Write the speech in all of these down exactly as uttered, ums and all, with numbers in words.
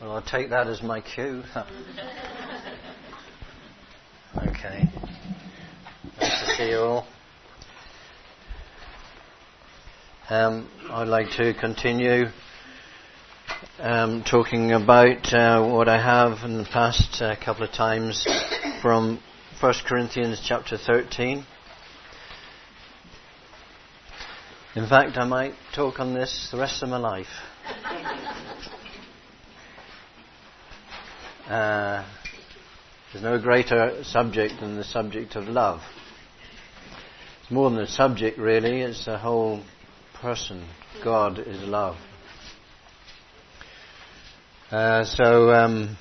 Well, I'll take that as my cue. Okay. Nice to see you all. Um, I'd like to continue um, talking about uh, what I have in the past uh, couple of times from First Corinthians chapter thirteen. In fact, I might talk on this the rest of my life. Uh, there's no greater subject than the subject of love. It's more than a subject, really. It's the whole person. God is love. Uh, so, um,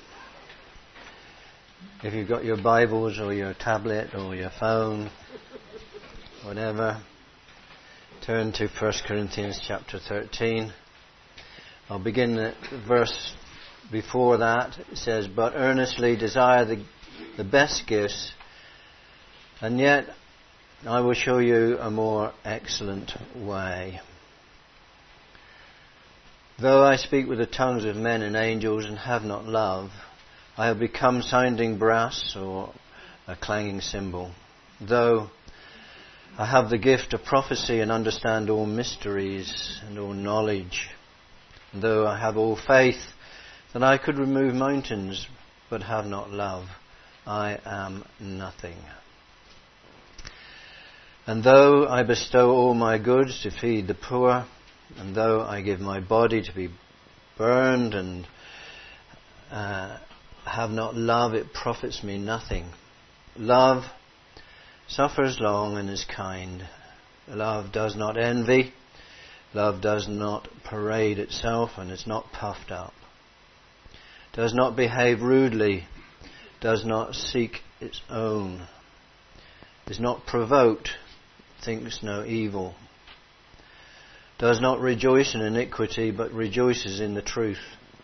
if you've got your Bibles or your tablet or your phone, whatever, turn to First Corinthians chapter thirteen. I'll begin at verse before that. It says, "But earnestly desire the, the best gifts, and yet I will show you a more excellent way. Though I speak with the tongues of men and angels and have not love, I have become sounding brass or a clanging cymbal. Though I have the gift of prophecy and understand all mysteries and all knowledge, and though I have all faith that I could remove mountains, but have not love, I am nothing. And though I bestow all my goods to feed the poor, and though I give my body to be burned and uh, have not love, it profits me nothing. Love suffers long and is kind. Love does not envy. Love does not parade itself and is not puffed up. Does not behave rudely, does not seek its own, is not provoked, thinks no evil, does not rejoice in iniquity, but rejoices in the truth,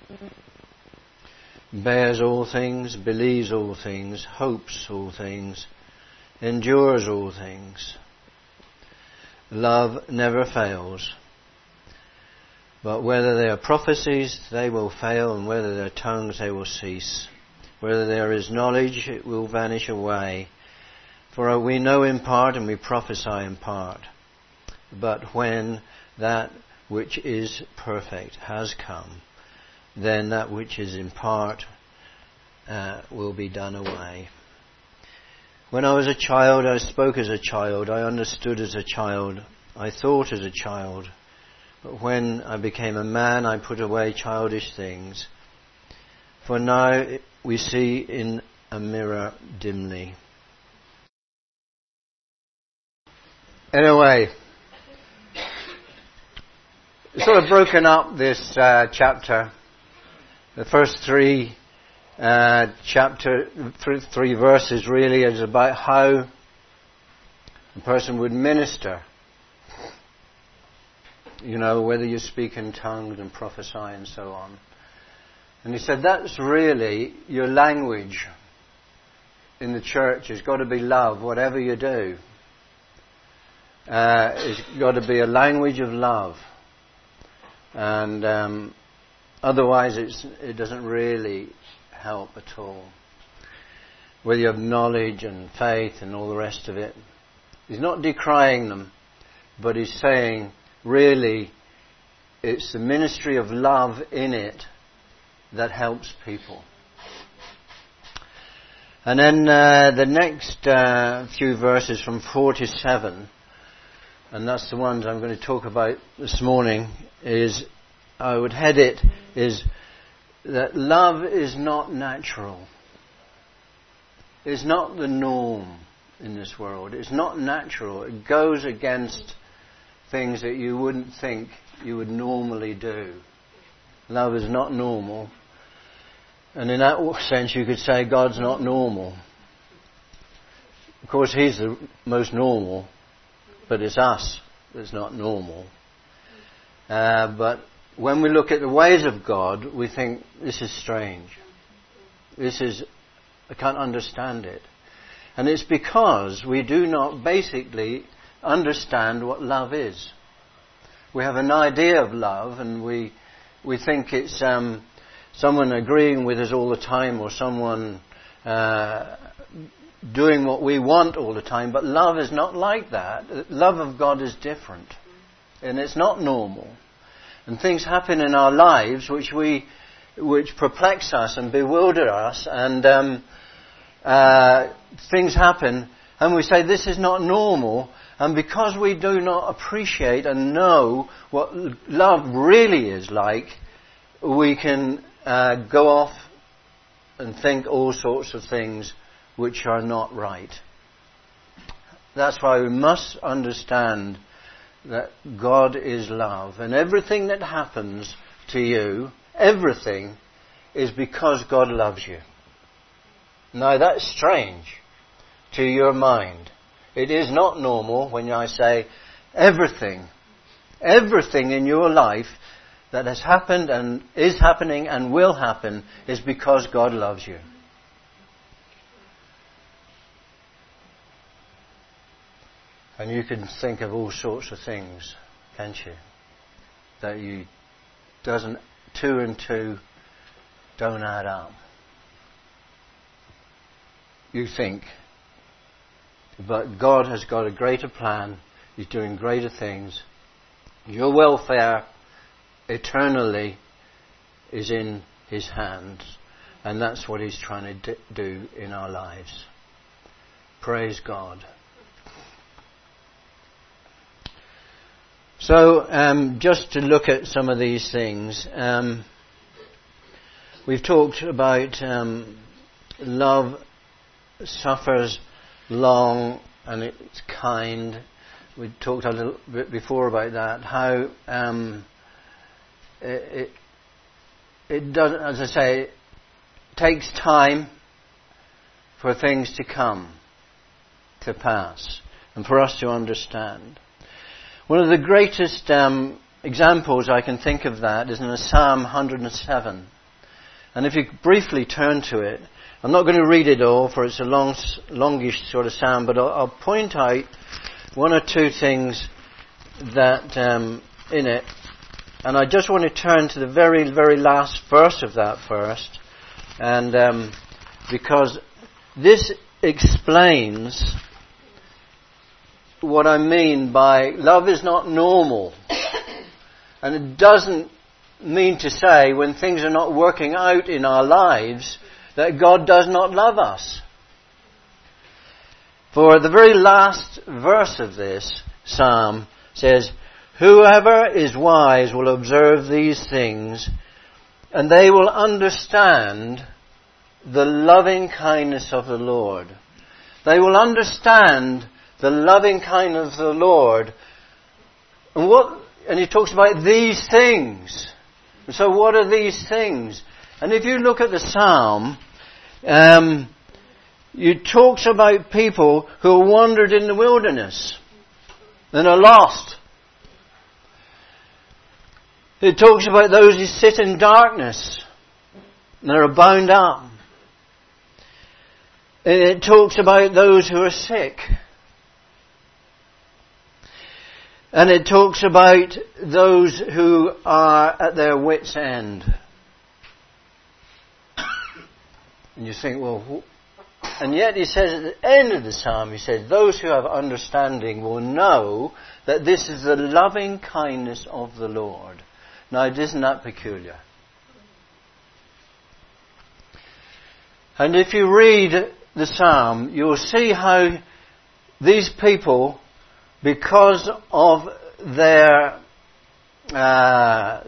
bears all things, believes all things, hopes all things, endures all things. Love never fails. But whether they are prophecies, they will fail, and whether they are tongues, they will cease. Whether there is knowledge, it will vanish away. For we know in part, and we prophesy in part. But when that which is perfect has come, then that which is in part uh, will be done away. When I was a child, I spoke as a child, I understood as a child, I thought as a child. But when I became a man, I put away childish things. For now we see in a mirror dimly." Anyway, sort of broken up this uh, chapter. The first three uh, chapter, th- three verses really is about how a person would minister. You know, whether you speak in tongues and prophesy and so on. And he said that's really your language in the church. It's got to be love, whatever you do. Uh, it's got to be a language of love. And um, otherwise it's, it doesn't really help at all. Whether you have knowledge and faith and all the rest of it. He's not decrying them, but he's saying, really, it's the ministry of love in it that helps people. And then uh, the next uh, few verses from forty-seven, and that's the ones I'm going to talk about this morning, is, I would head it, is that love is not natural. It's not the norm in this world. It's not natural. It goes against things that you wouldn't think you would normally do. Love is not normal. And in that sense you could say God's not normal. Of course He's the most normal, but it's us that's not normal. Uh, but when we look at the ways of God, we think this is strange. This is, I can't understand it. And it's because we do not basically understand what love is. We have an idea of love, and we we think it's um, someone agreeing with us all the time, or someone uh, doing what we want all the time. But love is not like that. Love of God is different. And it's not normal. And things happen in our lives which we, which perplex us and bewilder us. And um, uh, things happen and we say, this is not normal. And because we do not appreciate and know what love really is like, we can uh, go off and think all sorts of things which are not right. That's why we must understand that God is love. And everything that happens to you, everything, is because God loves you. Now that's strange to your mind. It is not normal when I say everything, everything in your life that has happened and is happening and will happen is because God loves you. And you can think of all sorts of things, can't you? That you doesn't, two and two don't add up. You think. But God has got a greater plan. He's doing greater things. Your welfare eternally is in His hands. And that's what He's trying to do in our lives. Praise God. So, um, just to look at some of these things, um, we've talked about um, love suffers long and it's kind. We talked a little bit before about that. How um, it, it it does, as I say, it takes time for things to come to pass and for us to understand. One of the greatest um, examples I can think of that is in Psalm one hundred seven. And if you briefly turn to it, I'm not going to read it all, for it's a long, longish sort of psalm, but I'll, I'll point out one or two things that um, in it. And I just want to turn to the very, very last verse of that first, and um, because this explains what I mean by love is not normal. And it doesn't mean to say when things are not working out in our lives that God does not love us. For the very last verse of this psalm says, whoever is wise will observe these things, and they will understand the loving kindness of the Lord. They will understand the loving kindness of the Lord. And what, and he talks about these things. And so what are these things? And if you look at the psalm, um, it talks about people who wandered in the wilderness and are lost. It talks about those who sit in darkness and are bound up. It talks about those who are sick. And it talks about those who are at their wits' end. And you think, well, and yet he says at the end of the psalm, he says, those who have understanding will know that this is the loving kindness of the Lord. Now, isn't that peculiar? And if you read the psalm, you'll see how these people, because of their uh,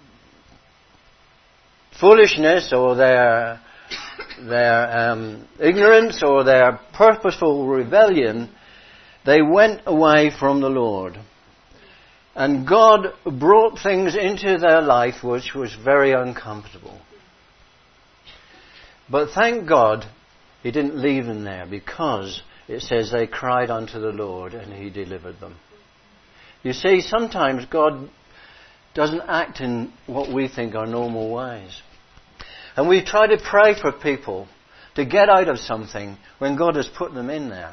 foolishness or their their um, ignorance or their purposeful rebellion, they went away from the Lord. And God brought things into their life which was very uncomfortable. But thank God He didn't leave them there, because it says they cried unto the Lord and He delivered them. You see, sometimes God doesn't act in what we think are normal ways. And we try to pray for people to get out of something when God has put them in there.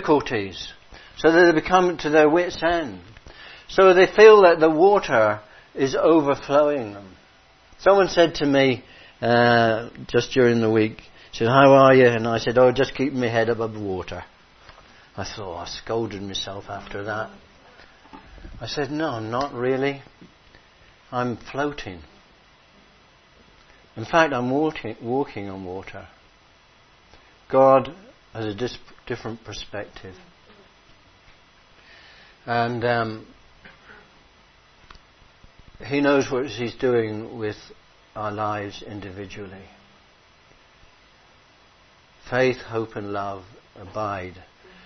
Difficulties, so that they become to their wits' end. So they feel that the water is overflowing them. Someone said to me uh, just during the week, said, "How are you?" And I said, "Oh, just keeping my head above water." I thought, oh, I scolded myself after that. I said, "No, not really. I'm floating. In fact, I'm walking, walking on water." God has a dis- different perspective. And um, He knows what He's doing with our lives individually. Faith, hope and love abide.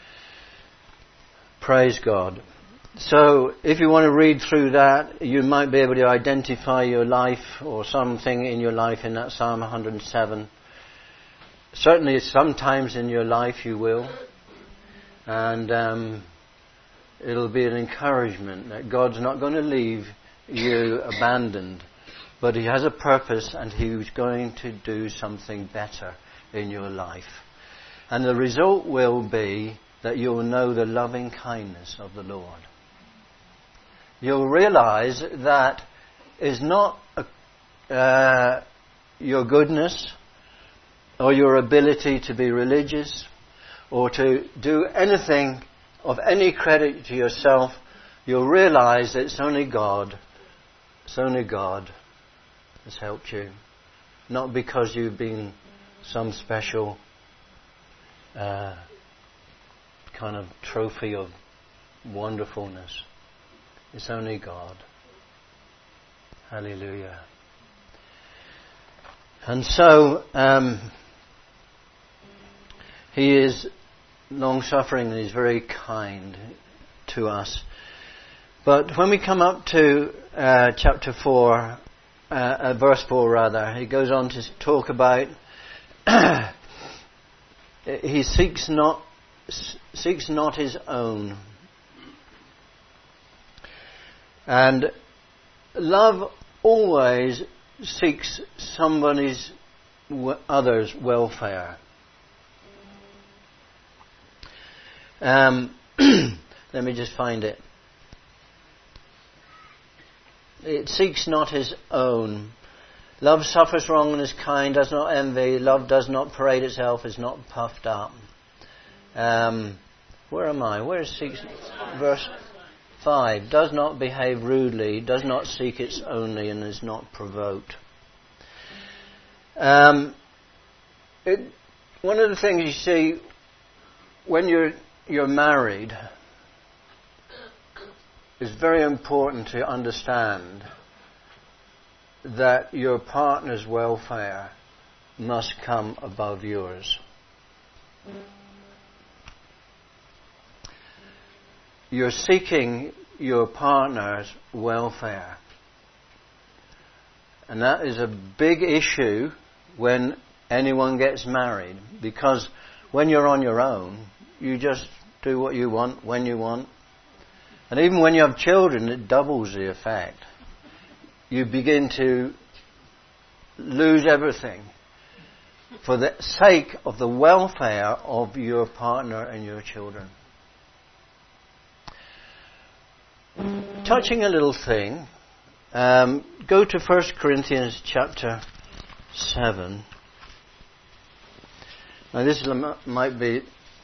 Praise God. So, if you want to read through that, you might be able to identify your life or something in your life in that Psalm one hundred seven. Certainly, sometimes in your life you will. And um, it'll be an encouragement that God's not going to leave you abandoned. But He has a purpose and He's going to do something better in your life. And the result will be that you'll know the loving kindness of the Lord. You'll realize that is not a, uh, your goodness or your ability to be religious or to do anything of any credit to yourself. You'll realize that it's only God. It's only God has helped you. Not because you've been some special uh, kind of trophy of wonderfulness. It's only God. Hallelujah. And so, um, He is long-suffering and He's very kind to us. But when we come up to uh, chapter four, uh, uh, verse four rather, He goes on to talk about He seeks not seeks not His own. And love always seeks somebody's other's welfare. Um, let me just find it. It seeks not his own. Love suffers wrong and is kind, does not envy. Love does not parade itself, is not puffed up. Um, where am I? Where is seeks? Verse five. Does not behave rudely, does not seek its only, and is not provoked. Um, it, one of the things you see when you're you're married, it's very important to understand that your partner's welfare must come above yours. You're seeking your partner's welfare. And that is a big issue when anyone gets married, because when you're on your own, you just do what you want, when you want. And even when you have children, it doubles the effect. You begin to lose everything for the sake of the welfare of your partner and your children. Touching a little thing, um, go to First Corinthians chapter seven. Now this might be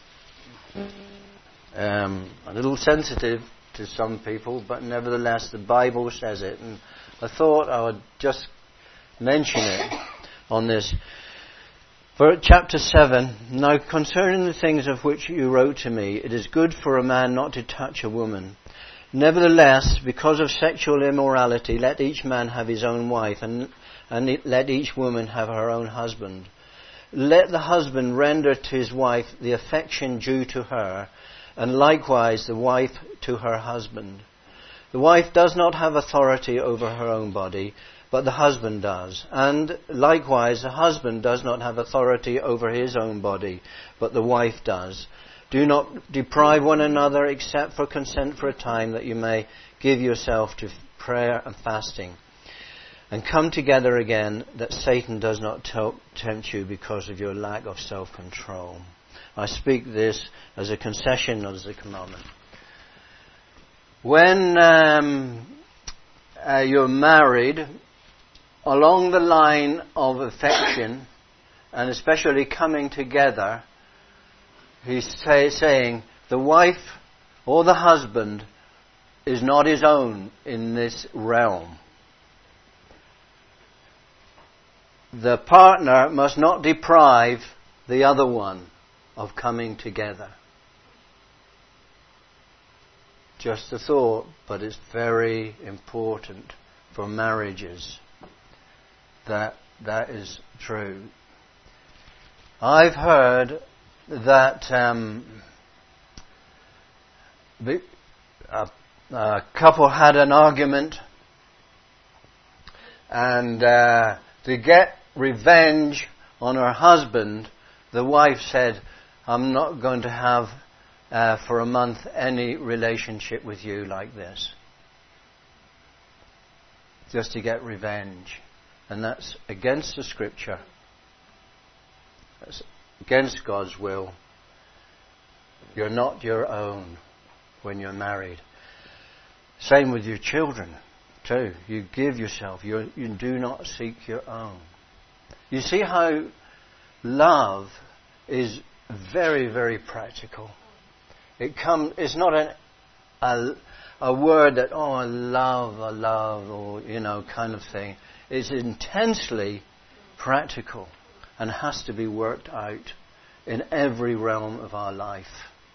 um, a little sensitive to some people, but nevertheless the Bible says it, and I thought I would just mention it on this. For chapter seven, now concerning the things of which you wrote to me, it is good for a man not to touch a woman. Nevertheless, because of sexual immorality, let each man have his own wife, and, and let each woman have her own husband. Let the husband render to his wife the affection due to her, and likewise the wife to her husband. The wife does not have authority over her own body, but the husband does. And likewise the husband does not have authority over his own body, but the wife does. Do not deprive one another except for consent for a time, that you may give yourself to prayer and fasting, and come together again, that Satan does not tempt you because of your lack of self-control. I speak this as a concession, not as a commandment. When um, uh, you're married, along the line of affection, and especially coming together, he's say, saying the wife or the husband is not his own in this realm. The partner must not deprive the other one of coming together. Just a thought, but it's very important for marriages that that is true. I've heard that um, a, a couple had an argument, and uh, to get revenge on her husband, the wife said, "I'm not going to have uh, for a month any relationship with you like this." Just to get revenge. And that's against the Scripture. That's against God's will. You're not your own when you're married. Same with your children too. You give yourself. You you do not seek your own. You see how love is very, very practical. It comes. It's not an, a a word that, oh, I love, I love, or you know, kind of thing. It's intensely practical and has to be worked out in every realm of our life.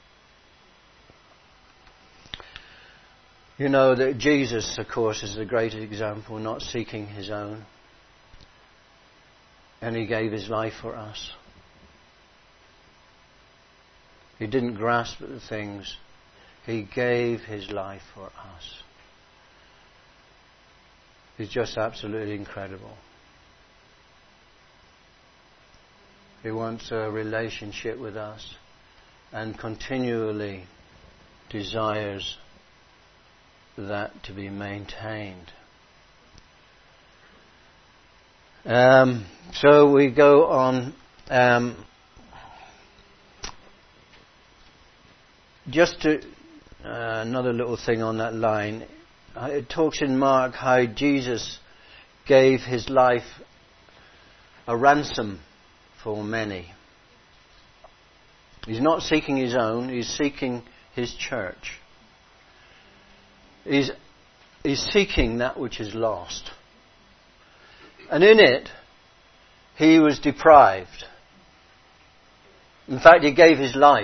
You know that Jesus, of course, is the great example, not seeking his own. And he gave his life for us. He didn't grasp at the things. He gave his life for us. He's just absolutely incredible. He wants a relationship with us and continually desires that to be maintained. Um, so we go on. Um, just to uh, another little thing on that line. It talks in Mark how Jesus gave his life a ransom for many. He's not seeking his own, he's seeking his church. He's, he's seeking that which is lost. And in it, he was deprived. In fact, he gave his life.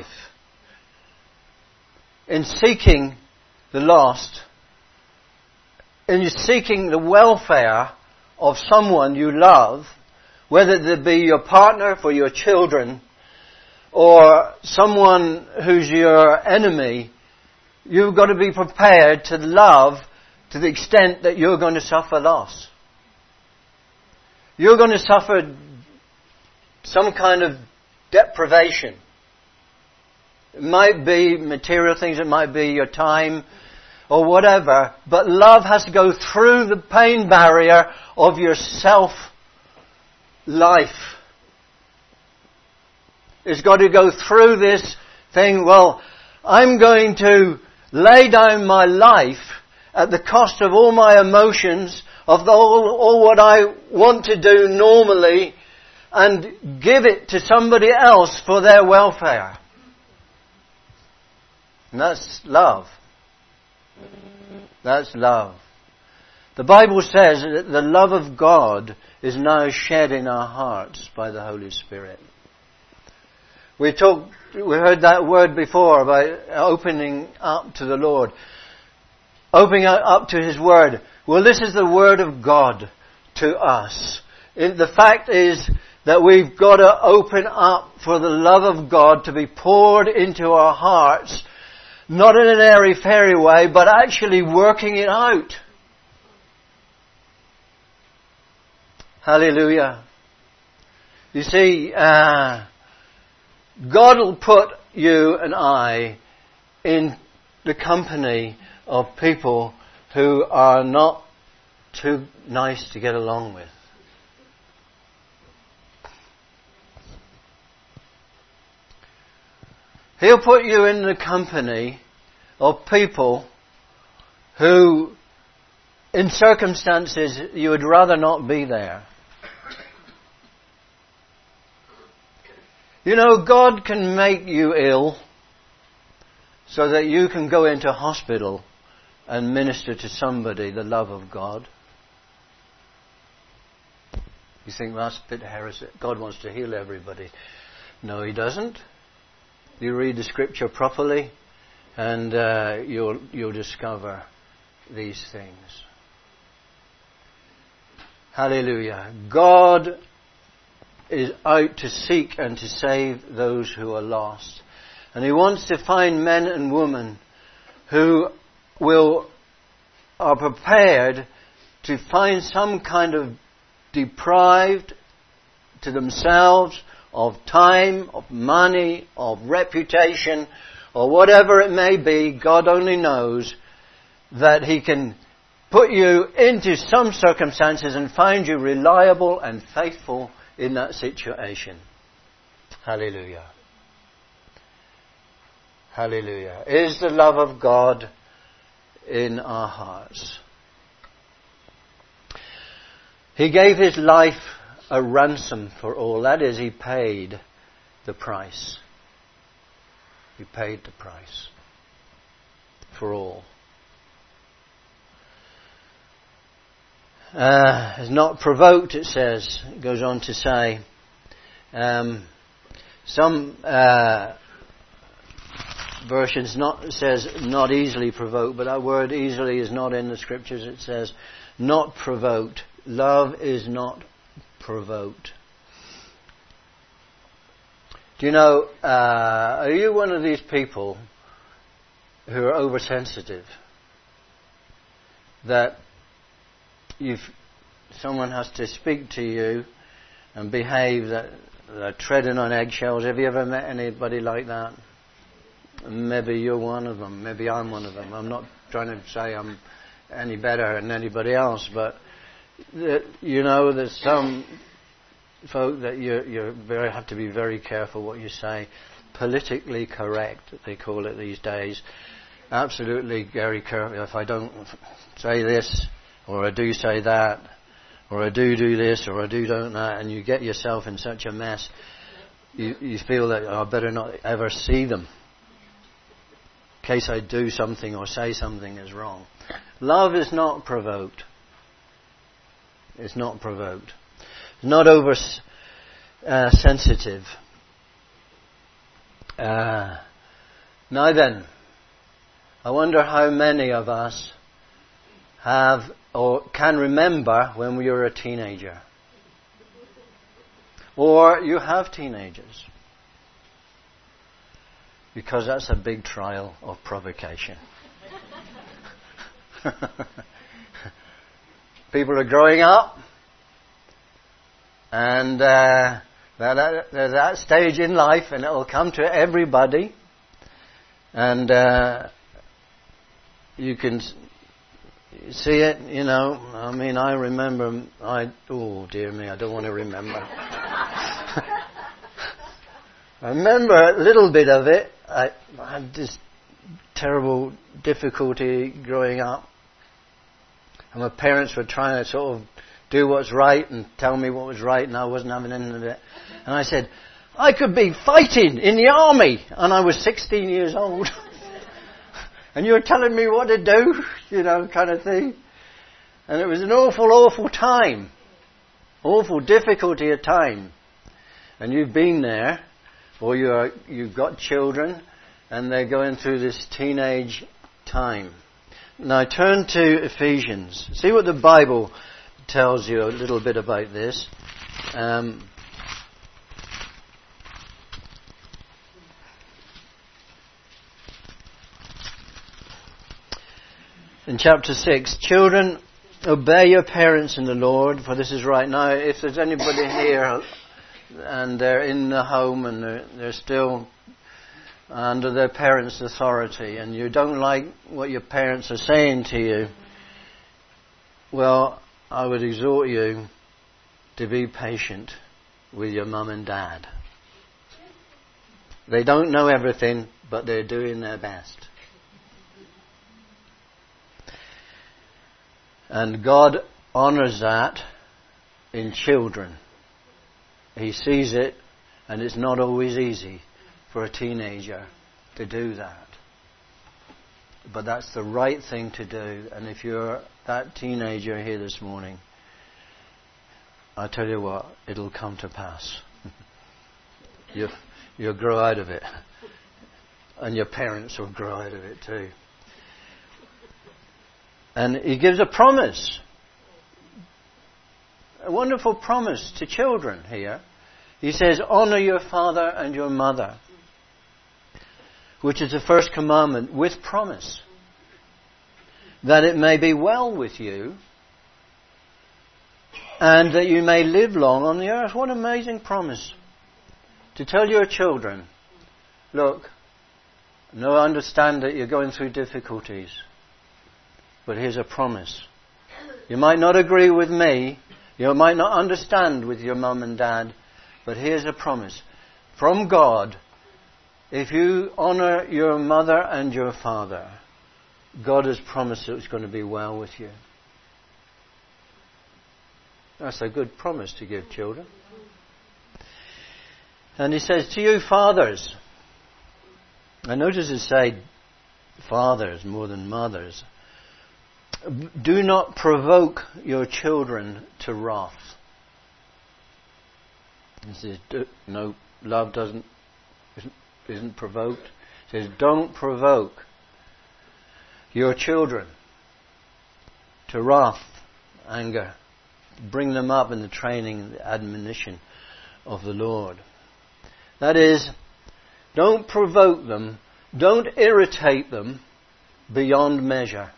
In seeking the lost, in seeking the welfare of someone you love, whether it be your partner, for your children, or someone who's your enemy, you've got to be prepared to love to the extent that you're going to suffer loss. You're going to suffer some kind of deprivation. It might be material things, it might be your time, or whatever, but love has to go through the pain barrier of your self-life. It's got to go through this thing, well, I'm going to lay down my life at the cost of all my emotions, of the, all, all what I want to do normally, and give it to somebody else for their welfare. And that's love. That's love. The Bible says that the love of God is now shed in our hearts by the Holy Spirit. We talked, we heard that word before about opening up to the Lord. Opening up to His Word. Well, this is the Word of God to us. The fact is that we've got to open up for the love of God to be poured into our hearts, not in an airy-fairy way, but actually working it out. Hallelujah. You see, uh, God will put you and I in the company of people who are not too nice to get along with. He'll put you in the company of people who in circumstances you would rather not be there. You know, God can make you ill so that you can go into hospital and minister to somebody the love of God. You think, well, that's a bit heresy. God wants to heal everybody. No, He doesn't. You read the Scripture properly and uh, you'll, you'll discover these things. Hallelujah. God is out to seek and to save those who are lost. And He wants to find men and women who will are prepared to find some kind of deprived to themselves of time, of money, of reputation, or whatever it may be. God only knows that He can put you into some circumstances and find you reliable and faithful in that situation. Hallelujah. Hallelujah. Is the love of God in our hearts? He gave His life a ransom for all. That is, He paid the price. He paid the price for all. Uh, is not provoked, it says. It goes on to say. Um, some uh, versions not says not easily provoked, but that word easily is not in the Scriptures. It says not provoked. Love is not provoked. Do you know, uh, are you one of these people who are oversensitive? That if someone has to speak to you and behave that they're treading on eggshells. Have you ever met anybody like that? Maybe you're one of them. Maybe I'm one of them. I'm not trying to say I'm any better than anybody else, but that, you know, there's some folk that you you very have to be very careful what you say. Politically correct, they call it these days. Absolutely very careful. If I don't say this, or I do say that, or I do do this, or I do don't that, and you get yourself in such a mess, you, you feel that oh, I better not ever see them, in case I do something or say something is wrong. Love is not provoked. It's not provoked. It's not over uh, sensitive. Uh, now then, I wonder how many of us have or can remember when we were a teenager. Or you have teenagers. Because that's a big trial of provocation. People are growing up, and uh, there's that stage in life, and it'll come to everybody, and uh, you can see it, you know. I mean, I remember, I oh dear me, I don't want to remember. I remember a little bit of it. I, I had this terrible difficulty growing up. And my parents were trying to sort of do what's right and tell me what was right, and I wasn't having any of it. And I said, I could be fighting in the army, and I was sixteen years old. And you were telling me what to do, you know, kind of thing. And it was an awful, awful time. Awful difficulty of time. And you've been there, or you're, you've got children, and they're going through this teenage time. Now turn to Ephesians. See what the Bible tells you a little bit about this. Um, in chapter six, children, obey your parents in the Lord, for this is right. Now, if there's anybody here and they're in the home and they're, they're still under their parents' authority, and you don't like what your parents are saying to you, well, I would exhort you to be patient with your mum and dad. They don't know everything, but they're doing their best. And God honours that in children. He sees it, and it's not always easy for a teenager to do that. But that's the right thing to do. And if you're that teenager here this morning, I tell you what, it'll come to pass. you, you'll grow out of it. And your parents will grow out of it too. And he gives a promise. A wonderful promise to children here. He says, honour your father and your mother, which is the first commandment, with promise, that it may be well with you and that you may live long on the earth. What an amazing promise. To tell your children, look, no, I understand that you're going through difficulties, but here's a promise. You might not agree with me, you might not understand with your mum and dad, but here's a promise. From God, if you honour your mother and your father, God has promised that it's going to be well with you. That's a good promise to give children. And he says, to you fathers, I notice it say fathers more than mothers, do not provoke your children to wrath. He says, no, love doesn't, isn't, isn't provoked. He says, don't provoke your children to wrath, anger. Bring them up in the training and the admonition of the Lord. That is, don't provoke them, don't irritate them beyond measure.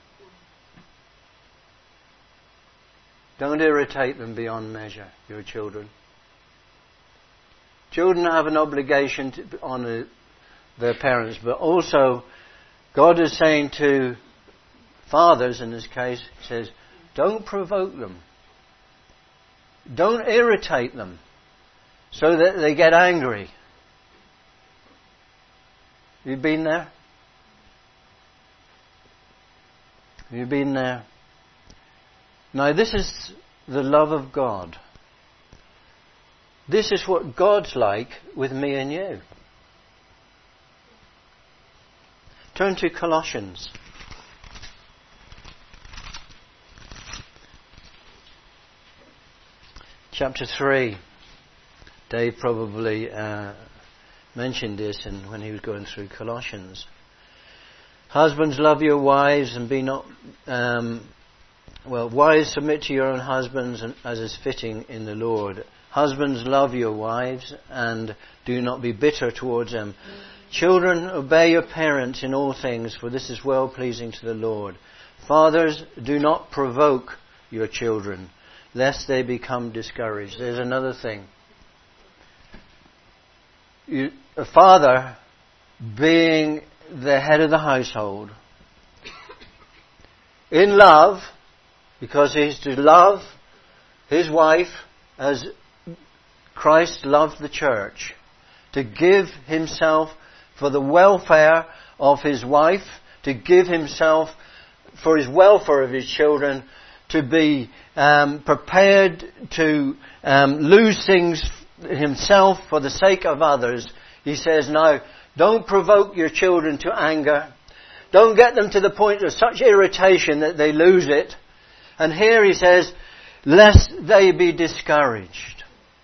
Don't irritate them beyond measure, your children. Children have an obligation to honour their parents, but also God is saying to fathers in this case, He says, don't provoke them. Don't irritate them so that they get angry. Have you been there? Have you been there? Now this is the love of God. This is what God's like with me and you. Turn to Colossians. Chapter three. Dave probably uh, mentioned this in, when he was going through Colossians. Husbands, love your wives and be not... Um, well, wives, submit to your own husbands as is fitting in the Lord. Husbands, love your wives and do not be bitter towards them. Children, obey your parents in all things, for this is well pleasing to the Lord. Fathers, do not provoke your children, lest they become discouraged. There's another thing. You, a father, being the head of the household, in love, because he's to love his wife as Christ loved the church, to give himself for the welfare of his wife, to give himself for his welfare of his children, to be um, prepared to um, lose things himself for the sake of others. He says, now, don't provoke your children to anger. Don't get them to the point of such irritation that they lose it. And here he says, lest they be discouraged.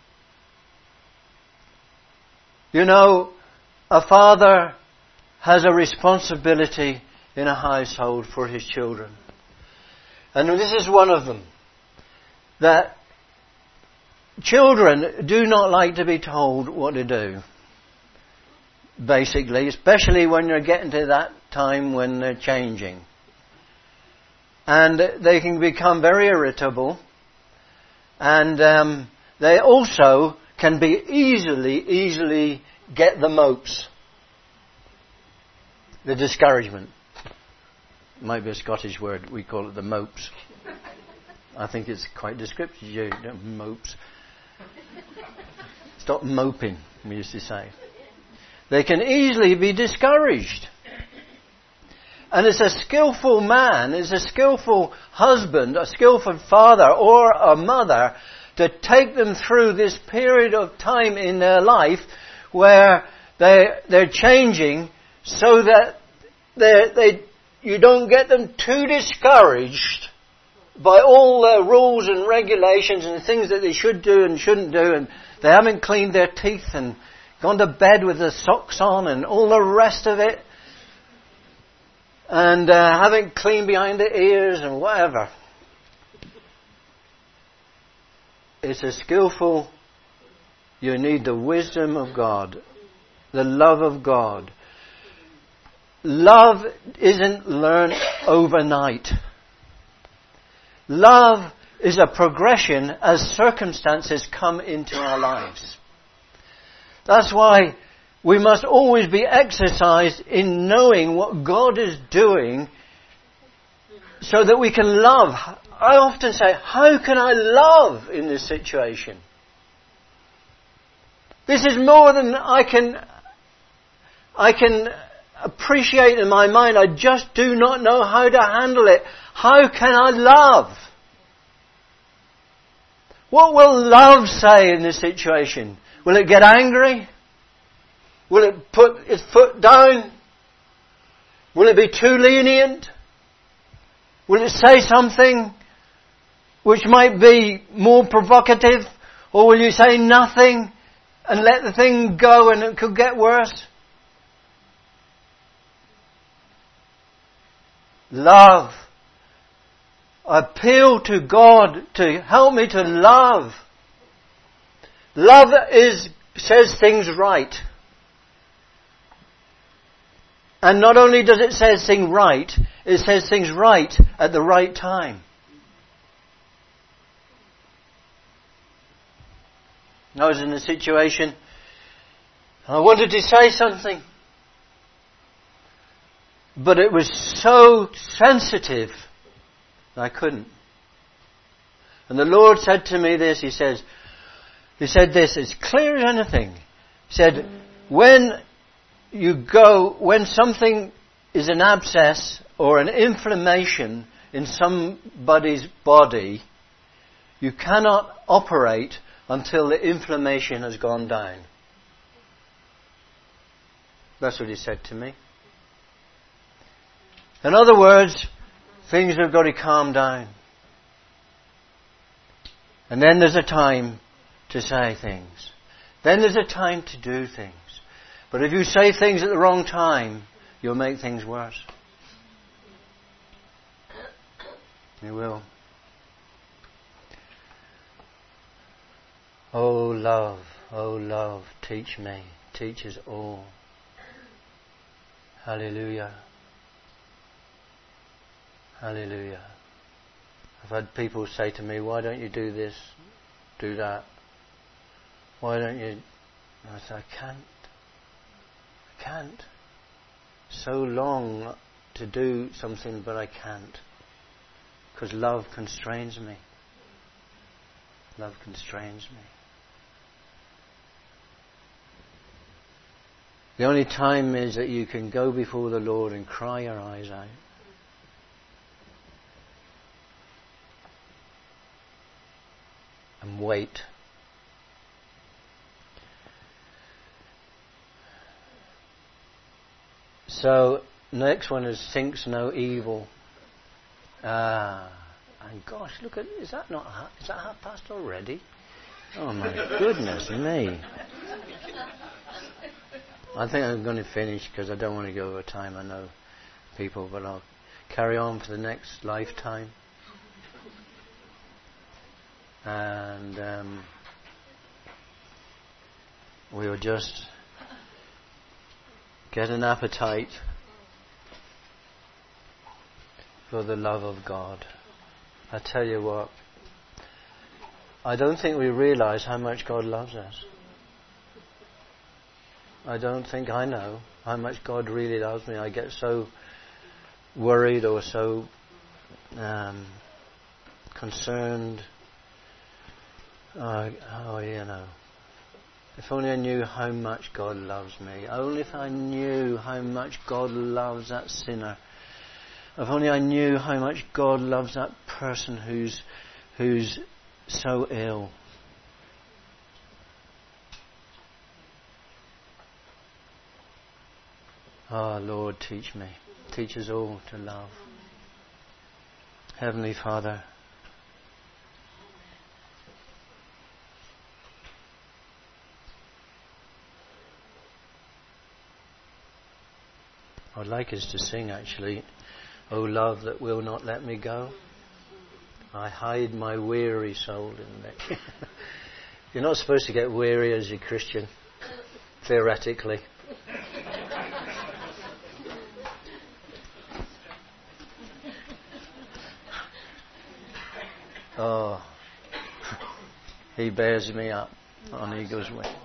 You know, a father has a responsibility in a household for his children. And this is one of them. That children do not like to be told what to do. Basically, especially when you're getting to that time when they're changing. And they can become very irritable. And um, they also can be easily, easily get the mopes. The discouragement. Might be a Scottish word. We call it the mopes. I think it's quite descriptive. You don't mopes. Stop moping, we used to say. They can easily be discouraged. And it's a skillful man, it's a skillful husband, a skillful father or a mother to take them through this period of time in their life where they, they're changing so that they, they, you don't get them too discouraged by all the rules and regulations and things that they should do and shouldn't do, and they haven't cleaned their teeth and gone to bed with the socks on and all the rest of it, and uh, haven't cleaned behind the ears and whatever. It's a skillful, you need the wisdom of God, the love of God. Love isn't learned overnight. Love is a progression as circumstances come into our lives. That's why we must always be exercised in knowing what God is doing so that we can love. I often say, how can I love in this situation? This is more than I can, I can appreciate in my mind. I just do not know how to handle it. How can I love? What will love say in this situation? Will it get angry? Will it put its foot down? Will it be too lenient? Will it say something which might be more provocative? Or will you say nothing and let the thing go and it could get worse? Love. Appeal to God to help me to love. Love is says things right. And not only does it say things right, it says things right at the right time. I was in a situation, I wanted to say something, but it was so sensitive, I couldn't. And the Lord said to me this, He says, He said this, it's clear as anything. He said, when you go, when something is an abscess or an inflammation in somebody's body, you cannot operate until the inflammation has gone down. That's what He said to me. In other words, things have got to calm down. And then there's a time to say things. Then there's a time to do things. But if you say things at the wrong time, you'll make things worse. You will. Oh love, oh love, teach me, teach us all. Hallelujah. Hallelujah. I've had people say to me, why don't you do this, do that? Why don't you? And I say, I can't. I can't. So long to do something, but I can't. Because love constrains me. Love constrains me. The only time is that you can go before the Lord and cry your eyes out. And wait. So, next one is thinks no evil. Ah, and gosh, look at, is that not, is that half past already? Oh my goodness me. I think I'm going to finish because I don't want to go over time. I know people, but I'll carry on for the next lifetime. And um, we will just get an appetite for the love of God. I tell you what, I don't think we realize how much God loves us. I don't think I know how much God really loves me. I get so worried or so um, concerned. Uh, oh, you know. If only I knew how much God loves me. Only if I knew how much God loves that sinner If only I knew how much God loves that person who's who's so ill. Ah, oh, Lord, teach me. Teach us all to love. Heavenly Father, I'd like us to sing actually, O love that will not let me go. I hide my weary soul in thee. You're not supposed to get weary as a Christian, theoretically. Oh, he bears me up on eagle's wing.